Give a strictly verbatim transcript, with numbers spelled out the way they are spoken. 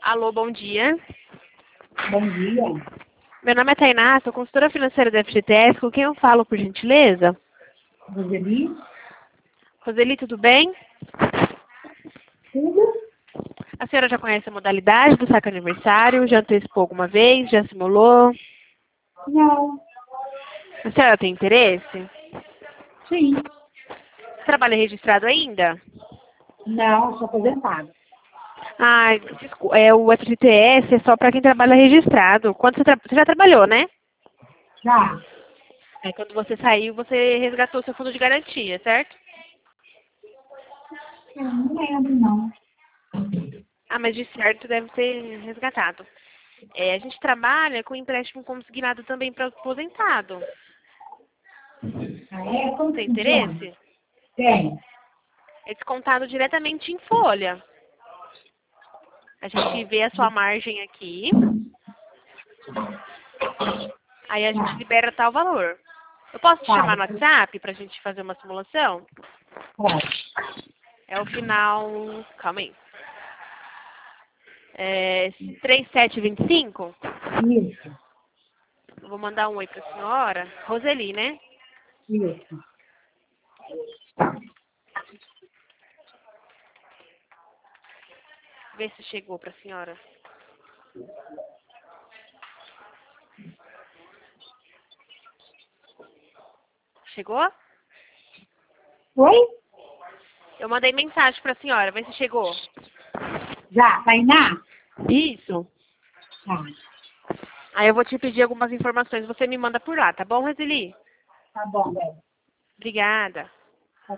Alô, bom dia. Bom dia. Meu nome é Tainá, sou consultora financeira da F G T S. Com quem eu falo, por gentileza? Roseli? Roseli, tudo bem? Tudo? A senhora já conhece a modalidade do saque aniversário? Já antecipou alguma vez? Já simulou? Não. A senhora tem interesse? Sim. Trabalha registrado ainda? Não, sou aposentada. Ah, desculpa, é, o F G T S é só para quem trabalha registrado. Quando você, tra- você já trabalhou, né? Já? É, quando você saiu, você resgatou seu fundo de garantia, certo? Eu não lembro, não. Ah, mas de certo deve ter resgatado. É, a gente trabalha com empréstimo consignado também para o aposentado. Ah, é? Como que Tem funciona? interesse? Tem. É descontado diretamente em folha. A gente vê a sua margem aqui, aí a gente Tá. libera tal valor. Eu posso te Tá. chamar no WhatsApp para a gente fazer uma simulação? Pode. É o final... Calma aí. É três sete dois cinco? Isso. Eu vou mandar um oi para a senhora. Roseli, né? Isso. Vê se chegou para a senhora. Chegou? Oi? Eu mandei mensagem para a senhora. Vê se chegou. Já. Tainá? Isso. Tá. Aí eu vou te pedir algumas informações. Você me manda por lá, tá bom, Roseli? Tá bom, velho. Obrigada.